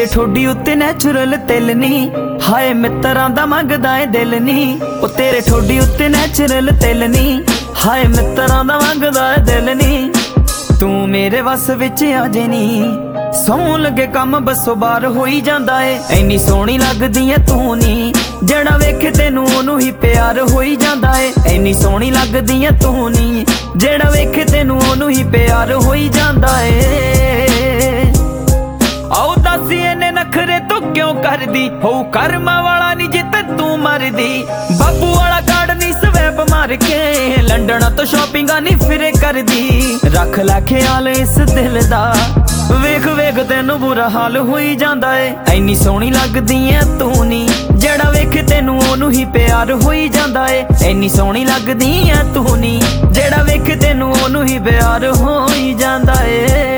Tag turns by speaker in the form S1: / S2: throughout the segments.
S1: तेरे ठोडी उत्ते नैचुरल तिल नी, हाय मित्तरां दा मंगदा ए दिल नी। ओ तेरे ठोडी उत्ते नैचुरल तिल नी, हाय मित्तरां दा मंगदा ए दिल नी। तू मेरे वस विच आ जे नी, सौं लगे कम बसों बार होई जांदा ए। ऐनी सोहनी लगदी ऐ तू नी, जेड़ा वेखे तेनू ओनू ही प्यार होई जांदा ए। ऐनी सोहनी लगदी ऐ तू नी, जेड़ा वेखे तेनू ओनू ही प्यार होई जांदा ए। आओ दस इन्ने नखरे तू क्यों करदी, हो कर्मा वाला नी जित तू मरदी। बाबू वाला कार्ड नी स्वैप मार के, लंडन तो शॉपिंगा नी फिरे करदी। रख लै ख्याल इस दिल दा, वेख वेख तेनू बुरा हाल होई जांदा ए। ऐनी सोहनी लगदी ऐ तू नी, जेड़ा वेखे तेनू ओनू ही प्यार होई जांदा ए। ऐनी सोहनी लगदी ऐ तू नी, जेड़ा वेखे तेनू ओनू ही प्यार होई जांदा ए।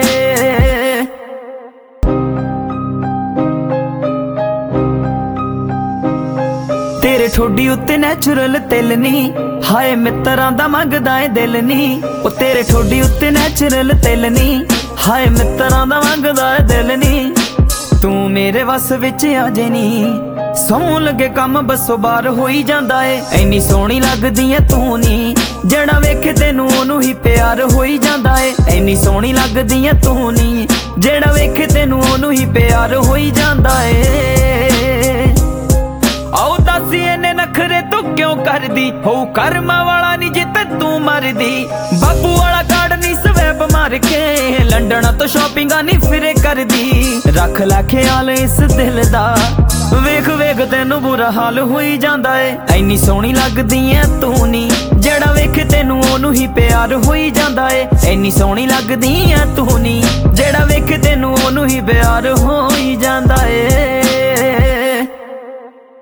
S1: तेरे ठोडी उत्ते नैचुरल तिल नी, हाय मित्तरां दा मंगदा ए दिल नी। ओ तेरे ठोडी उत्ते नैचुरल तिल नी, हाय मित्तरां दा मंगदा ए दिल नी। तू मेरे वस विच आ जे नी, सौं लगे कम बसों बार होई जांदा ए। ऐनी सोहनी लगदी ऐ तू नी, जेड़ा वेखे तेनू ओनू ही प्यार होई जांदा ए। ऐनी सोहनी लगदी ऐ तू नी, जेड़ा वेखे तेनू ओनू ही प्यार होई जांदा ए। आओ दस इन्ने नखरे तू क्यों करदी, हो कर्मा वाला नी जित तू मरदी। बाबू वाला कार्ड नी स्वैप मार के, लंडन तो शॉपिंगा नी फिरे करदी। रख लै ख्याल इस दिल दा, वेख वेख तेनू बुरा हाल होई जांदा ए। ऐनी सोहनी लगदी ऐ तू नी, जेड़ा वेखे तेनू ओनू ही प्यार होई जांदा ए। ऐनी सोहनी लगदी ऐ तू नी, जेड़ा वेखे तेनू ओनू